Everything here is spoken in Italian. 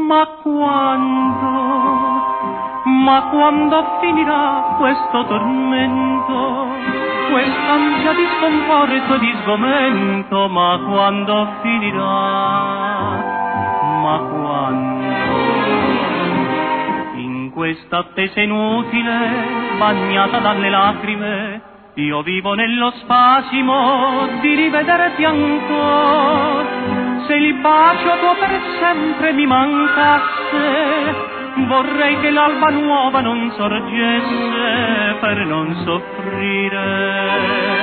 Ma quando finirà questo tormento, quest'ansia di sconforto e di sgomento, ma quando finirà, ma quando, in questa attesa inutile, bagnata dalle lacrime, io vivo nello spasimo di rivederti ancora. Se il bacio tuo per sempre mi mancasse, vorrei che l'alba nuova non sorgesse per non soffrire.